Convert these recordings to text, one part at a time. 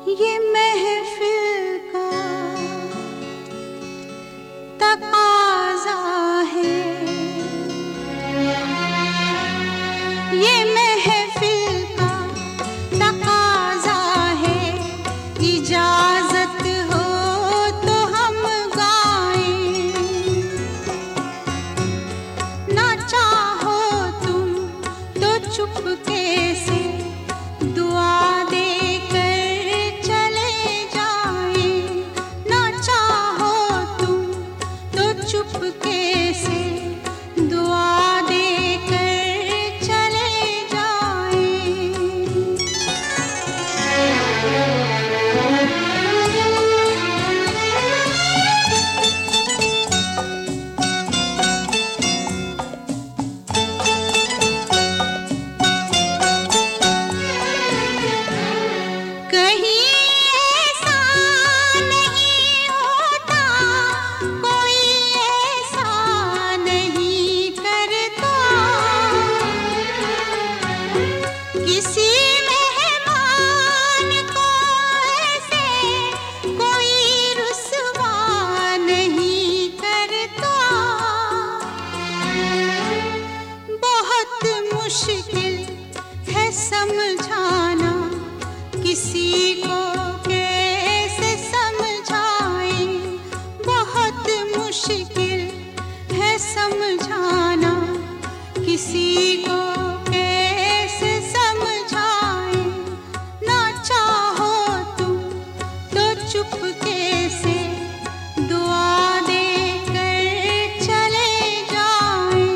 ये महफिल का तकाज़ा है, ये महफिल का तकाज़ा है। इजाज़त हो तो हम गाएं, ना चाहो तुम तो चुपके से दुआ चुपके से दुआ देकर चले जाएं। कहीं मुश्किल है समझाना, किसी को कैसे समझाएं। बहुत मुश्किल है समझाना, किसी को कैसे समझाएं। ना चाहो तुम तो चुपके से दुआ देकर चले जाएं।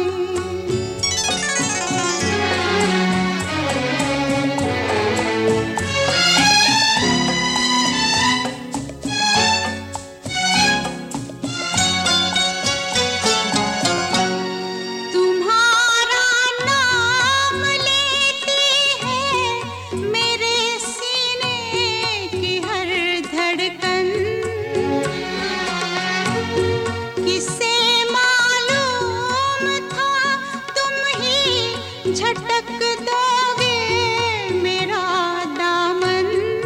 झटक दोगे मेरा दामन,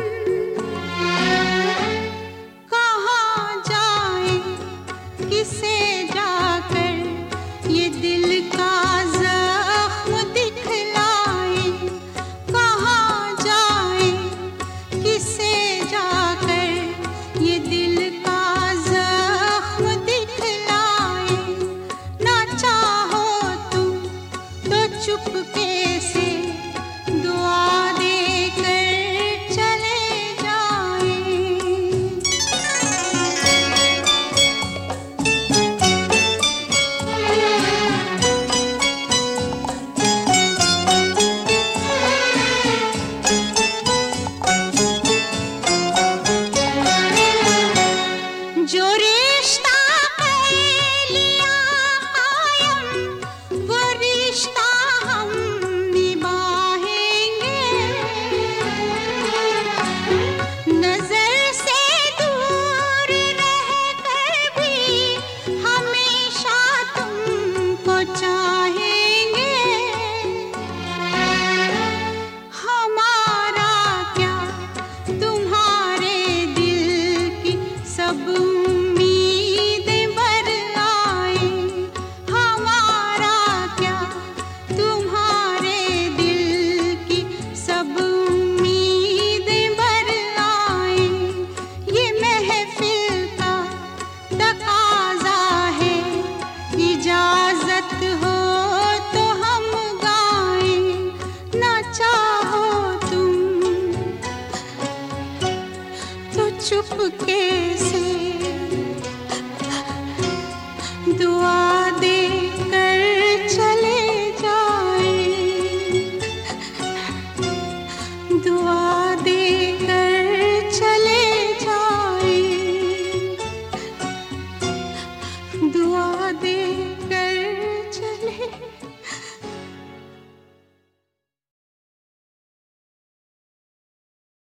कहाँ जाए किसे जाकर ये दिल का जख्म दिखलाए। कहाँ जाए किसे जाकर ये दिल का जख्म दिखलाए। ना चाहो तुम तो चुपके से